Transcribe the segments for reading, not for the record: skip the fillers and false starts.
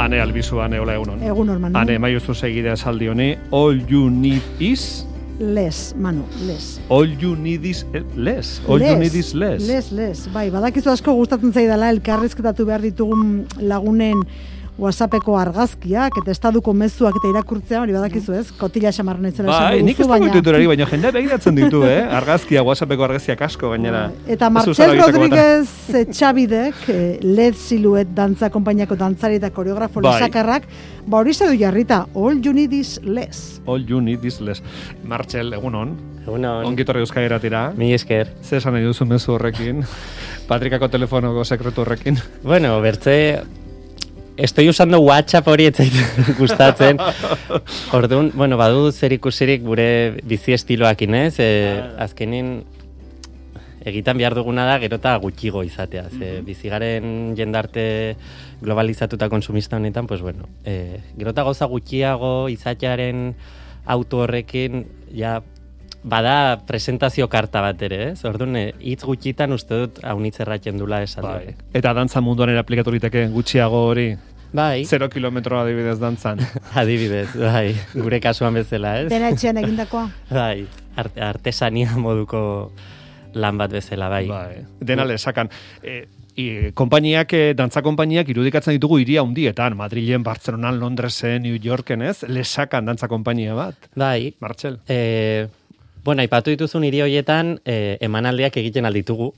Ane albizu, Ane, hola egunon. Egunon, Manu. Ane, maiuzu segidea esaldi honi, all you need is... Les, Manu, les. All you need is less. All you need is less. Les. Bai, badakizu asko gustatzen zaidala elkarrizketatu behar ditugun lagunen WhatsAppeko argazkiak eta estaduko mezuak eta irakurtzea, hori badakizu ez, kotila xamarren ez zela esan dugu. Nik ez dago ituturari, baina jendea begiratzen ditu, argazkia, WhatsAppeko argazkiak asko gainera. Eta Marcel Rodríguez Txabidek, LED Siluet dantza konpainiako dantzari eta koreografo lesakarrak, hori du jarrita, all you need is less. All you need is less. Marcel, egunon. Egunon. Ongitorri Euskadi Irratira. Mi esker. Ze esan nahi duzu mezu horrekin? Patrikako telefonoko sekretu horrekin. Bueno, bertze... Estoy usando WhatsApp hori etzait gustatzen. Orduan, bueno, badu zer ikusirik gure bizi estiloakin, ez? Azkenin egitan behar duguna da gerota gutxigo izatea. Bizigaren jendarte globalizatuta konsumista honetan, pues bueno, gerota gauza gutxiago izatearen auto horrekin, ja, bada presentazio karta bat ere, ez? Orduan, hitz gutxitan uste dut haunitz erratzen dula esan horrek. Eta dantza munduan ere aplikatu liteke gutxiago hori? Bai. 0 kilometro adibidez dantzan. Adibidez, bai. Gure kasuan bezala, ez? Dena etxean egindakoa? Bai. Artesania moduko lan bat bezala, bai. Bai. Dena lesakan. Konpainiak, dantza konpainiak irudikatzen ditugu hiria handietan, Madrilen, Bartzelonan, Londresen, New Yorken, ez? Lesakan dantza konpainia bat. Bai. Martxel. Bueno, aipatu dituzun hiri horietan emanaldiak egiten alditugu.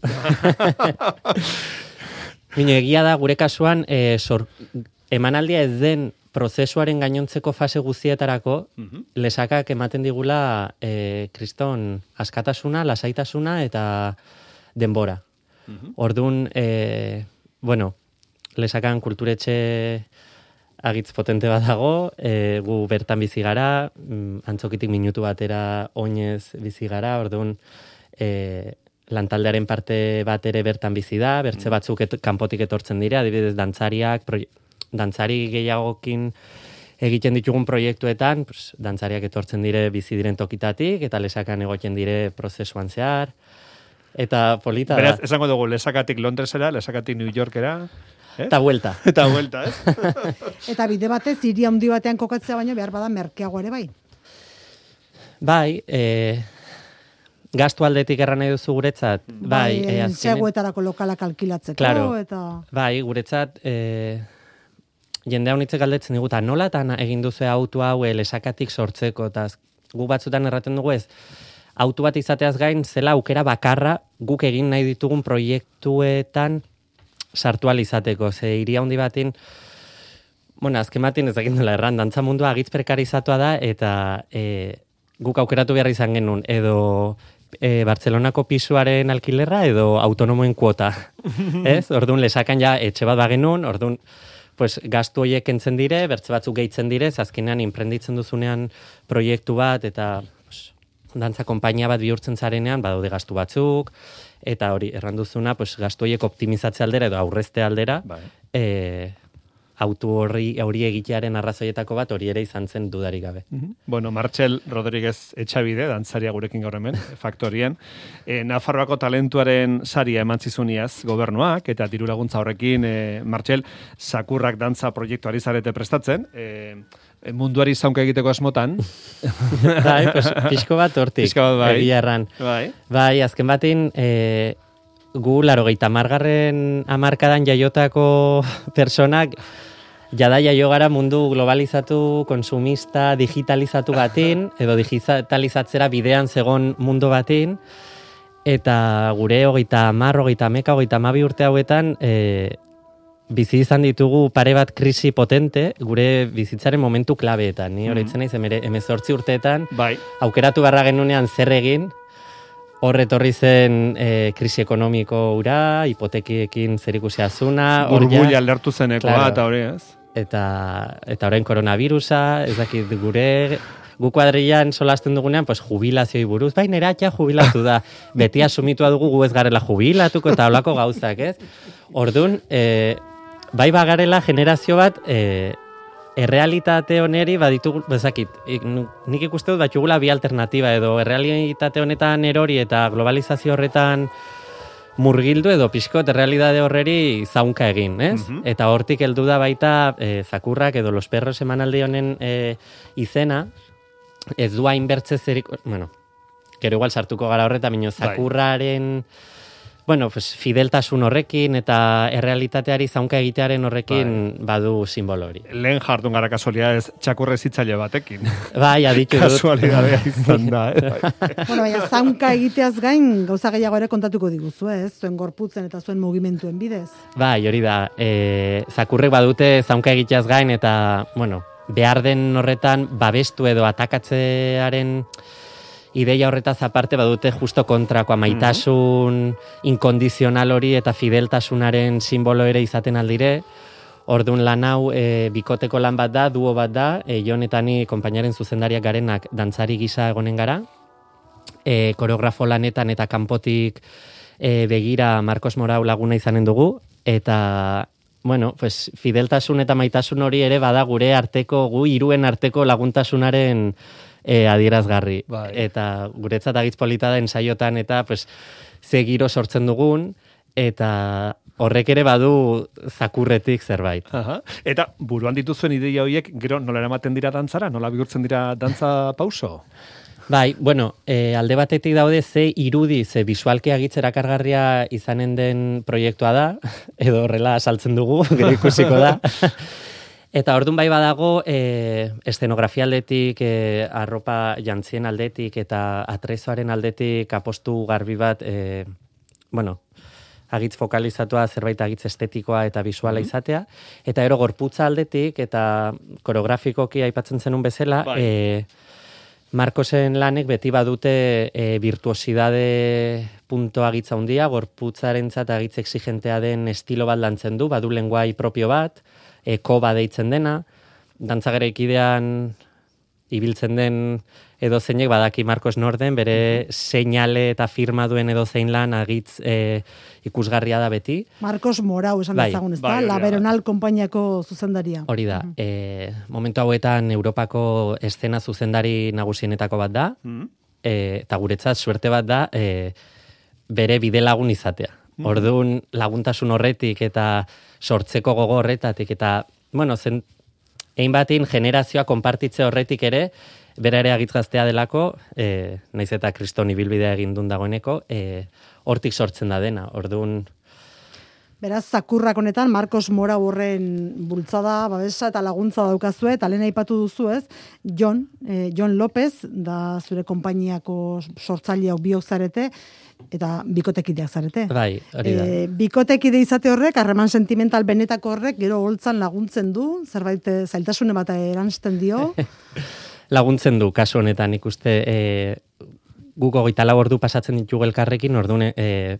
Bino, egia da, gure kasuan, emanaldia ez den prozesuaren gainontzeko fase guztietarako, lesakak ematen digula kriston askatasuna, lasaitasuna eta denbora. Orduan, bueno, lesakan kulturetxe agitz potente bat dago, gu bertan bizi gara, antzokitik minutu batera oinez bizi gara, orduan lantaldearen parte bat ere bertan bizi da, bertze batzuk kanpotik etortzen dira, adibidez dantzariak, dantzari gehiagokin egiten ditugun proiektuetan, dantzariak etortzen dire bizi diren tokitatik, eta lesakan egoten dire prozesuan zehar, eta polita da. Beraz, esango dugu, lesakatik Londresera, lesakatik New Yorkera... Eta vuelta. Eta vuelta, ez? Eta bide batez, hiri handi batean kokatzea baino behar bada merkeago ere bai? Bai, gastu aldetik erran nahi duzu guretzat. Bai, zegoetarako lokalak alkilatzeko, claro. Eta... Bai, guretzat, jendea honitzek galdetzen diguta, nola eta egin duzu auto hau lesakatik sortzeko, eta gu batzutan erraten dugu ez, auto bat izateaz gain, zela aukera bakarra guk egin nahi ditugun proiektuetan sartu izateko, ze hiri handi batin, bueno, azken batin ez egin dela erran, dantza mundua agitz prekarizatua da, eta guk aukeratu behar izan genuen, edo Bartzelonako pisuaren alkilerra, edo autonomoen kuota, ez? Orduan, lesakan ja etxe bat bagenuen, orduan, pues, gastu horiek entzen dire, bertze batzuk gehitzen dire, azkenean inprenditzen duzunean proiektu bat, eta dantza konpainia bat bihurtzen zarenean, badaude gastu batzuk, eta hori, erranduzuna, pues, gastu horiek optimizatze aldera edo aurrezte aldera, autu hori egitearen arrazoietako bat hori ere izan zen dudarik gabe. Bueno, Martxel Rodríguez Etxabide, dantzaria gurekin gaur hemen, faktorien, Nafarroako talentuaren saria emantzizuniaz gobernuak, eta diru laguntza horrekin, Martxel, Sakurrak dantza proiektuari zarete prestatzen, munduari zaunka egiteko asmotan. Bai, pues, pixko bat hortik. Pixko bat, bai. Egia erran. Bai, azken batin, gu 80. hamarkadan jaiotako personak, jada jaio gara mundu globalizatu, konsumista, digitalizatu batin, edo digitalizatzera bidean zegon mundu batin, eta gure 30, urte hauetan, bizi izan ditugu pare bat krisi potente, gure bizitzaren momentu klabeetan. Ni horretzen naiz, 18 urteetan, aukeratu barra genunean zer egin, hor etorri zen krisi ekonomiko ura, hipotekiekin zerikusia zuna. Burbuila lertu zenekoa, eta hori ez? Eta orain koronavirusa, ez dakit gu kuadrillan solasten dugunean, pues, jubilazioi buruz, bai neratxa jubilatu da. Beti asumitua dugu gu ez garela jubilatuko eta olako gauzak, ez? Orduan, bai bagarela generazio bat, errealitate honeri baditugu, bezakit, nik ikuste dut batxugula bi alternatiba, edo errealitate honetan erori eta globalizazio horretan murgildu edo pixkot errealidade horreri zaunka egin, ez? Eta hortik heldu da baita zakurrak edo los perros emanaldi honen izena, ez du hainbertze zerik, bueno, gero igual sartuko gara horreta, baina zakurraren, bueno, pues, fideltasun horrekin eta errealitateari zaunka egitearen horrekin badu simbolo hori. Lehen jardun gara kasualia ez txakurre zitzaile batekin. Bai, aditu dut. Kasualidadea izan da. Bueno, baina zaunka egiteaz gain gauza gehiago ere kontatuko diguzu, ez? Zuen gorputzen eta zuen mugimentuen bidez. Bai, hori da. Zakurrek badute zaunka egiteaz gain eta, bueno, behar den horretan babestu edo atakatzearen ideia horretaz aparte badute justo kontrakoa maitasun inkondizional hori eta fideltasunaren simbolo ere izaten aldire. Orduan lan hau bikoteko lan bat da, duo bat da, Jon eta ni konpainaren zuzendariak garenak dantzari gisa egonen gara. Koreografo lanetan eta kanpotik begira Marcos Morau laguna izanen dugu. Eta, bueno, pues, fideltasun eta maitasun hori ere bada gure arteko, gu hiruen arteko laguntasunaren adierazgarri. Bai. Eta guretzat agitz polita da ensaiotan eta pues, ze giro sortzen dugun eta horrek ere badu zakurretik zerbait. Aha. Eta buruan dituzuen ideia horiek gero nola eramaten dira dantzara? Nola bihurtzen dira dantza pauso? Bai, bueno, alde batetik daude ze irudi, ze bisualki agitz erakargarria izanen den proiektua da, edo horrela saltzen dugu, gero ikusiko da. Eta orduan bai badago, eszenografia aldetik, arropa jantzien aldetik eta atrezoaren aldetik apostu garbi bat, bueno, agitz fokalizatua, zerbait agitz estetikoa eta bisuala izatea. Eta ero gorputza aldetik eta koreografikoki aipatzen zenun bezala, Marcosen lanek beti badute virtuosidade punto agitza handia, gorputzarentzat agitz exigentea den estilo bat lantzen du, badu lenguai propio bat, koba deitzen dena, dantzagaikidean ibiltzen den edo zeinek badaki Marcos Norden, bere seinale eta firma duen edo zein lan agitz ikusgarria da beti. Marcos Morau esan dezagun, ez da? La Veronal konpainiako zuzendaria. Hori da. Momentu hauetan Europako eszena zuzendari nagusienetako bat da, eta guretzat suerte bat da bere bidelagun izatea. Orduan laguntasun horretik eta sortzeko gogo horretatik eta, bueno, egin batin generazioa konpartitze horretik ere, bera ere agitzgaztea delako, naiz eta kriston ibilbidea egin duen dagoeneko, hortik sortzen da dena. Orduan, Beraz, zakurrak honetan, Marcos Morau horren bultzada, babesa eta laguntza daukazue, eta lehen aipatu duzu ez, Jon López, da zure konpainiako sortzaileak biok zarete, eta bikotekideak zarete. Bai, hori da. Bikotekide izate horrek, harreman sentimental benetako horrek, gero holtzan laguntzen du, zerbait zailtasune bat eransten dio. Laguntzen du, kasu honetan ikuste, guk 24 ordu pasatzen ditugu elkarrekin, orduan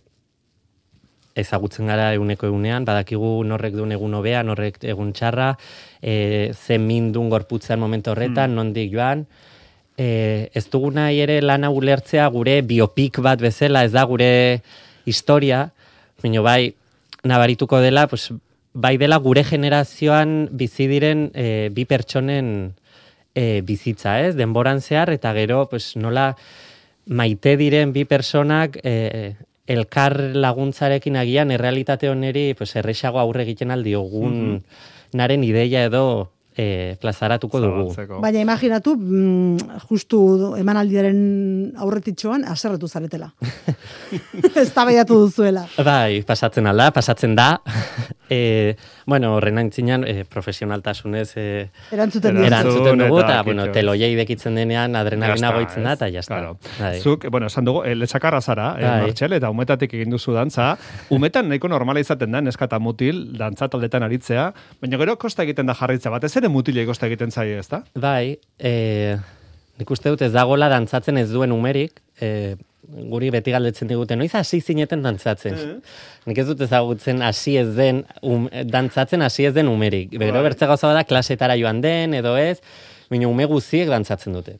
ezagutzen gara eguneko egunean, badakigu norrek duen egun hobea, norrek egun txarra, zen mindun gorputzean momentu horretan, nondik joan, ez dugu nahi ere lana ulertzea gure biopik bat bezala, ez da gure historia, baina bai nabarituko dela, pues, bai dela gure generazioan bizi diren bi pertsonen bizitza, ez? Denboran zehar, eta gero, pues, nola maite diren bi personak elkar laguntzarekin agian errealitate honeri pues, errexago aurre egiten aldiogun naren ideia edo plazaratuko dugu. Baina imaginatu, justu emanaldiaren aurretitxoan, aserretu zaretela. Eztabaiatu duzuela. Bai, pasatzen alda, pasatzen da. Bueno, horren aintzinean, profesionaltasunez erantzuten dugu, eta bueno, teloiei dekitzen denean adrenalina goitzen da, eta jazta. Claro. Zuk, bueno, esan dugu, letxakarra zara, Martxel, eta umetatik egin duzu dantza. Umetan nahiko normala izaten da, neska eta mutil, dantza taldetan aritzea, baina gero kosta egiten da jarritzea, batez ere mutilei kosta egiten zaie, ez da? Bai, nik uste dut ez dagoela dantzatzen ez duen umerik, guri beti galdetzen digute, noiz hasi zineten dantzatzen. Nik ez dut ezagutzen hasi ez den, dantzatzen hasi ez den umerik. Gero bertze gauza bada klasetara joan den, edo ez, baina ume guziek dantzatzen dute.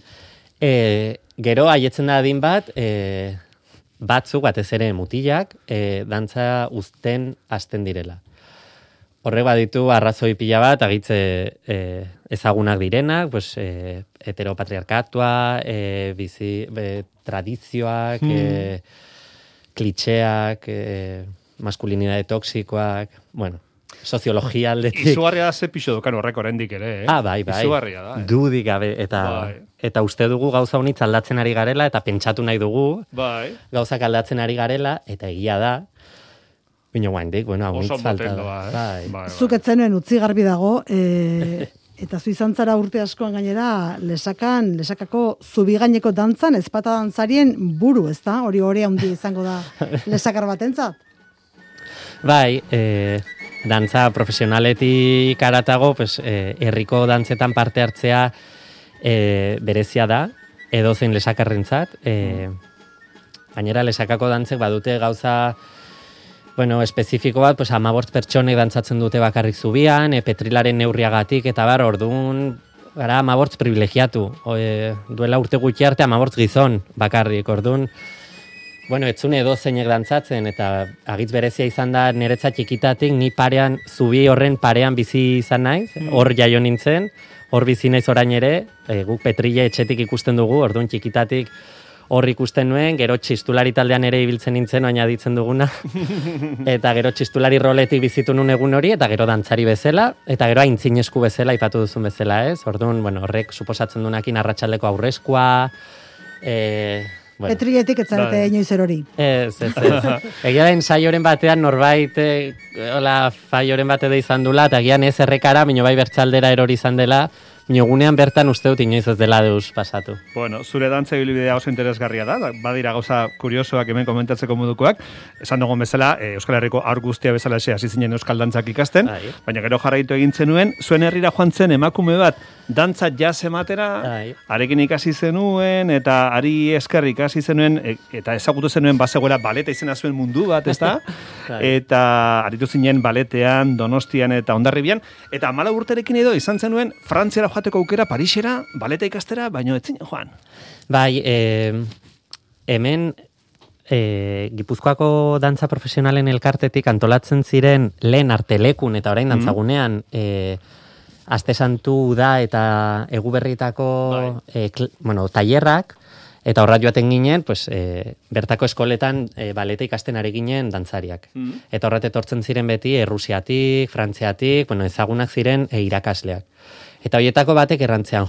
Gero haietzen da adin bat, batzuk, batez ere mutilak, dantza uzten hasten direla. Horrek baditu arrazoi pila bat, agitze ezagunak direnak, pues, heteropatriarkatua, tradizioak, klitxeak, maskulinidade toksikoak, bueno, soziologia aldetik. Izugarria da ze pixo dukan horrek oraindik ere, Bai. Izugarria da, Dudik gabe, eta uste dugu gauza honitz aldatzen ari garela, eta pentsatu nahi dugu, Bai. gauzak aldatzen ari garela, eta egia da, bino guaindik, honitz falta da. Bai. Zuk etzenuen utzi garbi dago, eta zu izan zara urte askoan gainera, lesakako zubigaineko dantzan, ezpata dantzarien buru, ez da? Hori handi izango da lesakar batentzat? Bai, dantza profesionaletik aratago, herriko dantzetan parte hartzea berezia da, edozein lesakarrentzat. Gainera, lesakako dantzek badute gauza espezifiko bat, 15 pertsonek dantzatzen dute bakarrik zubian, petrilaren neurriagatik, eta orduan, gara 15 privilegiatu. Duela urte gutxi arte 15 gizon bakarrik, orduan, etzune edozeinek dantzatzen, eta agitz berezia izan da niretzat txikitatik, ni parean, zubi horren parean bizi izan naiz, hor jaio nintzen, hor bizi naiz orain ere, guk Petrile etxetik ikusten dugu, orduan txikitatik hor ikusten nuen, gero txistulari taldean ere ibiltzen nintzen, oina ditzen duguna, eta gero txistulari roletik bizitu nun egun hori, eta gero dantzari bezala, eta gero aintzinesku bezala, ipatu duzun bezala, ez? Orduan, horrek suposatzen duenakin arratsaldeko aurrezkoa, Petrilletik etzarete inoiz erori. Ez. Egia da, ensaioren batean norbait, faioren bate da izan dula, eta gian ez errekara, mino bai bertxaldera erori izan dela, gunean bertan uste dut inoiz ez dela deus pasatu. Zure dantza ibilbidea oso interesgarria da, badira gauza kuriosoak hemen komentatzeko modukoak, esan dugun bezala, Euskal Herriko haur guztia bezala hasi zinen euskal dantzak ikasten, baina gero jarraitu egin zenuen, zuen herrira joan zen emakume bat, dantza jazz ematera, arekin ikasi zenuen, eta ari esker ikasi zenuen, eta ezagutu zenuen bazegoela baleta izena zuen mundu bat, ezta? Eta aritu zinen baletean, Donostian eta Hondarribian, eta 14 urterekin edo izan zenuen Frantziara joateko aukera Parisera, baleta ikastera, baino ez zinen joan. Bai, hemen Gipuzkoako dantza profesionalen elkartetik antolatzen ziren lehen artelekun eta orain dantzagunean Aste Santu da eta Eguberritako tailerrak, eta horra joaten ginen, bertako eskoletan baleta ikasten ari ginen dantzariak. Eta horret etortzen ziren beti Errusiatik, Frantziatik, ezagunak ziren irakasleak. Eta horietako batek errantzean,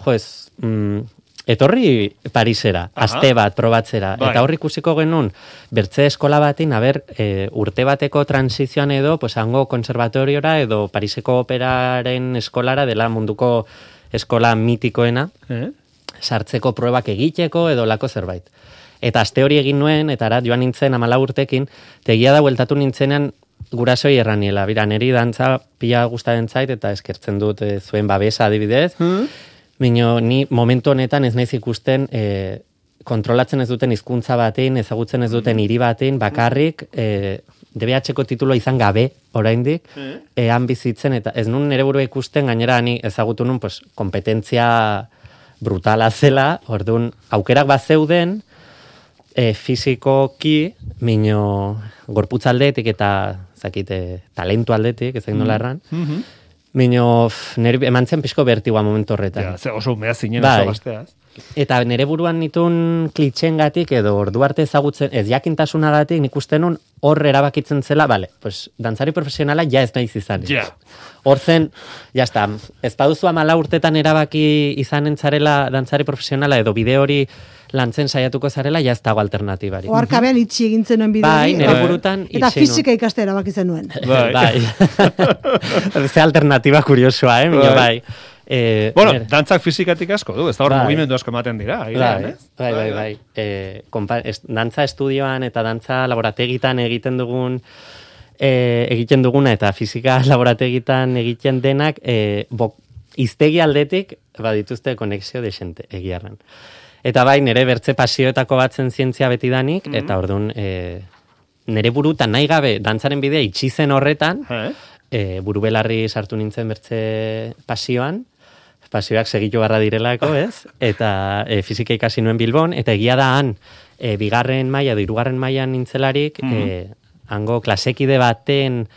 etorri Parisera, aste bat probatzera. Eta horri ikusiko genuen, bertze eskola batin, urte bateko transizioan edo, hango konservatoriora edo Pariseko operaren eskolara dela munduko eskola mitikoena, sartzeko probak egiteko edo lako zerbait. Eta aste hori egin nuen, eta joan nintzen 14 urtekin, tegia da bueltatu nintzenean gurasoi erraniela. Bira, neri dantza pila gustaren zait, eta eskertzen dut zuen babesa adibidez. Bino, ni momentu honetan ez naiz ikusten kontrolatzen ez duten hizkuntza batein, ezagutzen ez duten hiri batein, bakarrik DBH-ko tituloa izan gabe, oraindik, han bizitzen, eta ez nun nire burua ikusten, gainera ni ezagutu nun, kompetentzia brutala zela, orduan, aukerak bat zeuden, fizikoki, mino gorputz aldetik eta talentu aldetik, ez egin nola erran, Mino, eman zen pixko bertigua momentu horretan. Oso umea zinen, oso gazteaz. Eta nire buruan nitun klitxengatik edo ordu arte ezagutzen, ez jakintasunagatik nik uste nun hor erabakitzen zela, dantzari profesionala ja ez naiz izan. Hor zen, jazta, ez paduzu 14 urtetan erabaki izanen zarela dantzari profesionala edo bide hori lantzen saiatuko zarela, ja ez dago alternatibari. Oarkabean itxi egin zenuen bide hori. Nire burutan itxi. Eta fizika ikaste erabaki zenuen. Bai. Ze alternatiba kuriosoa, bai. Dantzak fizikatik asko du, ez da hor mugimendu asko ematen dira. Bai. Dantza estudioan eta dantza laborategitan egiten duguna eta fizika laborategitan egiten denak iztegi aldetik badituzte konexio desente egiarren. Eta bai, nire bertze pasioetako batzen zientzia beti danik, eta orduan nire burutan nahi gabe dantzaren bidea itxi zen horretan, burubelarri sartu nintzen bertze pasioan, pasioak segitu barra direlako, ez? Eta fizika ikasi nuen Bilbon, eta egia da han, bigarren maila edo hirugarren mailan nintzelarik, hango klasekide baten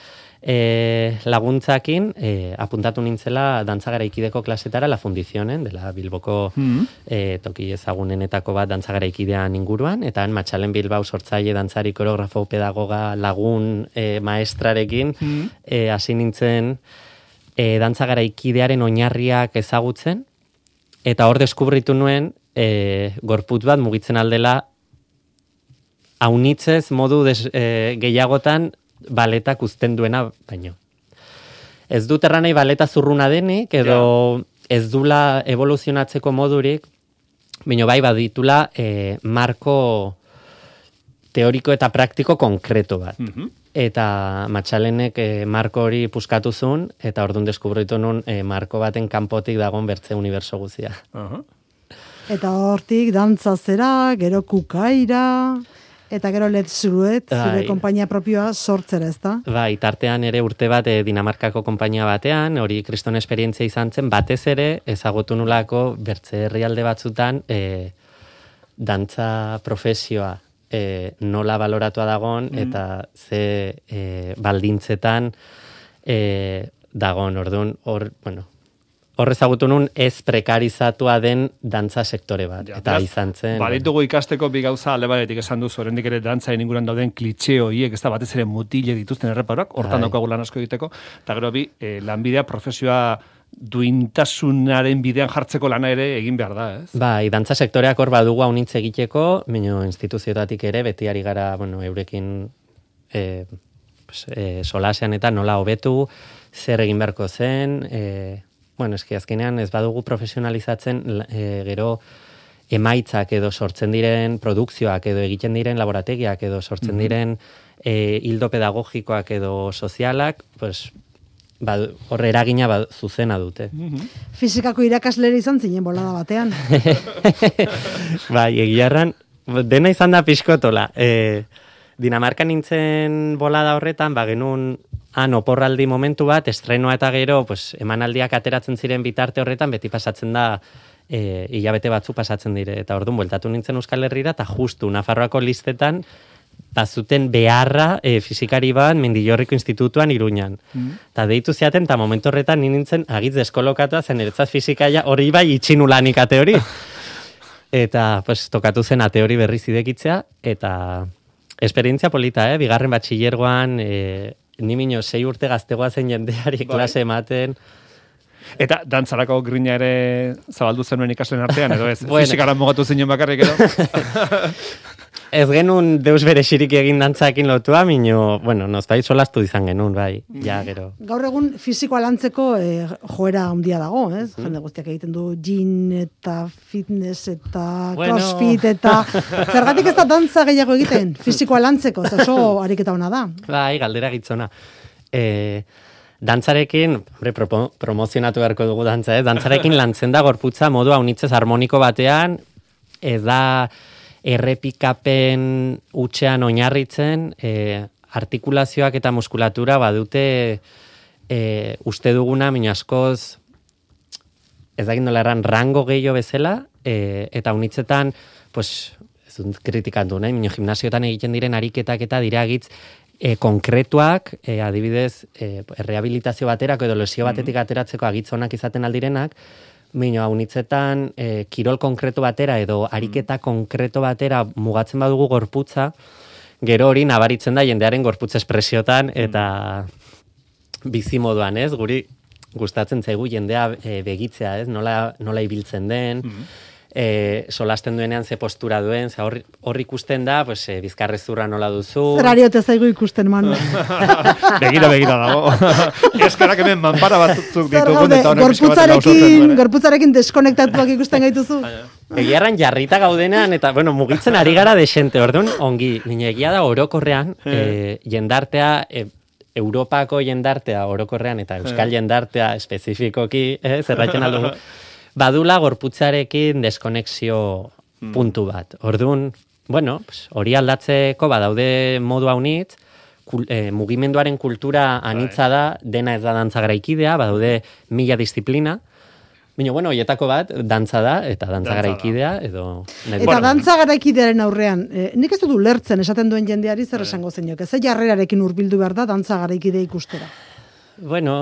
laguntzakin apuntatu nintzela dantza garaikideko klasetara La Fundizionen, dela Bilboko toki ezagunenetako bat dantza garaikidean inguruan, eta Matxalen Bilbao sortzaile dantzari koreografo pedagoga lagun maestrarekin hasi nintzen dantza garaikidearen oinarriak ezagutzen, eta hor deskubritu nuen gorputz bat mugitzen aldela aunitzez modu gehiagotan baletak uzten duena baino. Ez dut erranei baleta zurruna denik, edo ez dula evoluzionatzeko modurik, baino bai baditula marko teoriko eta praktiko konkreto bat. Eta Matxalenek marko hori puskatu zuen, eta orduan deskubritu nun marko baten kanpotik dagoen bertze uniberso guzia. Eta hortik dantza zera, gero kukaira... Eta gero Let's Zuruet, zure konpainia propioa sortzera, ezta? Bai, tartean ere urte bat Dinamarkako konpainia batean, hori kriston esperientzia izan zen, batez ere ezagutu nulako bertze herrialde batzutan dantza profesioa nola baloratua dagon eta ze baldintzetan dagon, orduan, hor ezagutu nun ez prekarizatua den dantza sektore bat. Eta izan zen... Baditugu ikasteko bi gauza alde batetik esan duzu, oraindik ere dantzaen inguruan dauden klitxe horiek, ez da batez ere mutile dituzten erreparoak, hortan daukagu lan asko egiteko, eta gero bi, lanbidea, profesioa duintasunaren bidean jartzeko lana ere egin behar da, ez? Bai, dantza sektoreak hor badugu haunitz egiteko, baina instituzioetatik ere, beti ari gara, eurekin solasean eta nola hobetu, zer egin beharko zen, eski azkenean ez badugu profesionalizatzen gero emaitzak edo sortzen diren produkzioak edo egiten diren laborategiak edo sortzen diren hildo pedagogikoak edo sozialak, hor eragina zuzena dute. Fizikako irakaslera izan zinen bolada batean. Bai, egiarran, dena izan da pixkotola. Dinamarkan nintzen bolada horretan, genuen oporraldi momentu bat, estrenoa eta gero, emanaldiak ateratzen ziren bitarte horretan, beti pasatzen da, hilabete batzu pasatzen dire. Eta orduan, bueltatu nintzen Euskal Herrira, eta justu Nafarroako listetan, bazuten beharra fizikari bat Mendillorriko Institutuan Iruñan. Eta deitu ziaten, eta momentu horretan nintzen agitz deskolokatua, zen eretzat fizikaia hori bai itxinulanik ate hori. Eta, tokatu zen ate hori berriz idekitzea, eta esperientzia polita, bigarren batxillergoan, ni mino 6 urte gaztegoa zen jendeari klase ematen. Eta dantzarako grina ere zabaldu zenuen ikasleen artean, edo ez? Fizikaran mugatu zinen bakarrik edo? Ez genuen deus bere xirik egin dantzakin lotua, mino, nozbait solastu izan genuen, bai, ja, gero. Gaur egun fizikoa lantzeko joera handia dago, ez? Jende guztiak egiten du gym eta fitness eta crossfit eta... Zergatik ez da dantza gehiago egiten, fizikoa lantzeko, oso ariketa hona da. Bai, galdera gitzona. Dantzarekin, promozionatu beharko dugu dantza, dantzarekin lantzen da gorputza modu haunitzez harmoniko batean, ez da... errepikapen utxean oinarritzen, artikulazioak eta muskulatura badute uste duguna, min askoz, ez dakit nola erran, rango gehiago bezala, eta unitzetan, ez dut kritikatu, min gimnasioetan egiten diren ariketak eta diragitz konkretuak, adibidez, rehabilitazio baterako edo lesio batetik ateratzeko agitzonak izaten aldirenak, Mino, haunitzetan, kirol konkreto batera edo ariketa konkreto batera mugatzen badugu gorputza, gero hori nabaritzen da jendearen gorputza espresiotan eta bizimoduan, ez? Guri gustatzen zaigu jendea begitzea, ez? Nola ibiltzen den, solasten duenean ze postura duen, hor ikusten da, bizkarrezurra nola duzu. Zerariote zaigu ikusten, Manu. Begira dago. Eskarak hemen manpara batzuk ditugun eta honek gorputzarekin deskonektatuak ikusten gaituzu. Egiarran jarrita gaudenean, eta, mugitzen ari gara desente, orduan, ongi, nire egia da orokorrean, jendartea, Europako jendartea orokorrean, eta Euskal jendartea espezifikoki, zerratzen aldugu, badula gorputzarekin deskonexio puntu bat. Orduan, hori aldatzeko badaude modu haunitz, mugimenduaren kultura anitza da, dena ez da dantza garaikidea, badaude 1000 disiplina, Baina, bueno, hoietako bat, dantza da, eta dantza garaikidea, edo... Eta dantza garaikidearen aurrean, nik ez dut ulertzen esaten duen jendeari zer esango zenok, ez jarrerarekin hurbildu behar da dantza garaikide ikustera. Bueno,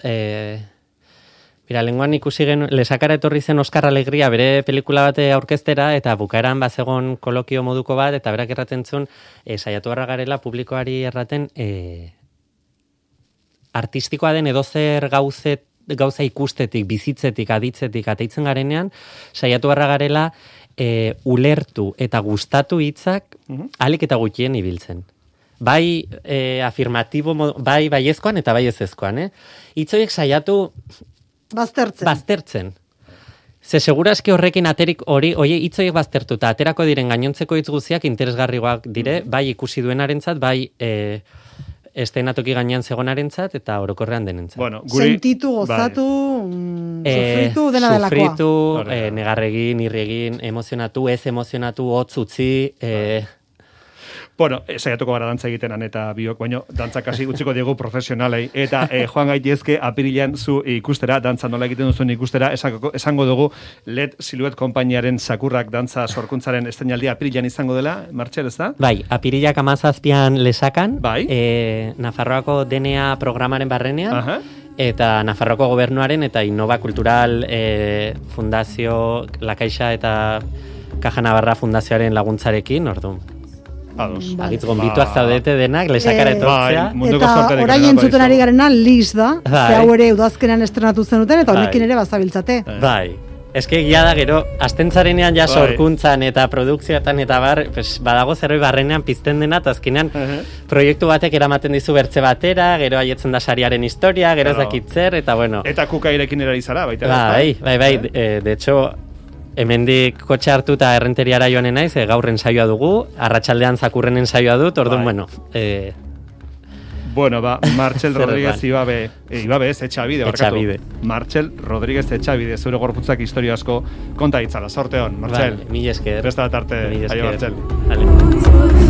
mira, lenguan ikusi lesakara etorri zen Oskar Alegria bere pelikula bate aurkeztera, eta bukaeran bazegon kolokio moduko bat, eta berak erraten zuen, saiatu barra garela publikoari erraten, artistikoa den edozer gauza ikustetik, bizitzetik, aditzetik, ateitzen garenean, saiatu barra garela ulertu eta gustatu hitzak alik eta gutxien ibiltzen. Bai afirmatibo, bai baiezkoan eta bai ezezkoan. Hitzoiek saiatu baztertzen. Ze segurazki horrekin aterik hitzoiek baztertuta, aterako diren gainontzeko hitz guztiak interesgarriak dire, bai ikusi duenarentzat, bai estenatoki gainean zegonarentzat eta orokorrean denentzat. Bueno, sentitu, gozatu, sufritu, dena delakoa. Sufritu, negarregin, irregin, emozionatu, ez emozionatu, hotz utzi, Bueno, saiatuko gara dantza egitenan eta biok, baina dantza kasi utziko diegu profesionalei. Eta joan gaitezke apirilean zu ikustera, dantza nola egiten duzuen ikustera, esango dugu LED Siluet konpainiaren Sakurrak dantza sorkuntzaren estreinaldia apirilean izango dela, Martxel, ez da? Bai, apirilak 17an lesakan, bai. Nafarroako DNA programaren barrenean, eta Nafarroako gobernuaren eta Innova Kultural Fundazio, La Caixa eta Caja Navarra Fundazioaren laguntzarekin, orduan. Agitz gombituak zaudete denak, lesakara etortzea. Eta orain entzuten ari garena Liz da, ze hau ere udazkenean estrenatu zenuten, eta honekin ere bazabiltzate. Bai, eske gila da gero, astentzarenean ja sorkuntzan eta produkzioetan eta badago zerbait barrenean pizten dena, eta azkenean proiektu batek eramaten dizu bertze batera, gero haietzen da sariaren historia, gero ez dakitzer, eta bueno. Eta kukairekin erarizara, baita. Bai, de hecho, hemendik kotxe hartu eta errenteriara joanen naiz, gaur ensaioa dugu, arratsaldean Zakurren ensaioa dut, orduan, bueno. Bueno, Martxel Rodríguez Ibabe ez, Etxabide, barkatu. Martxel Rodríguez Etxabide, zure gorputzak historia asko konta ditzala. Sorte hon, Martxel. Mila esker. Besta bat arte, Martxel. Vale.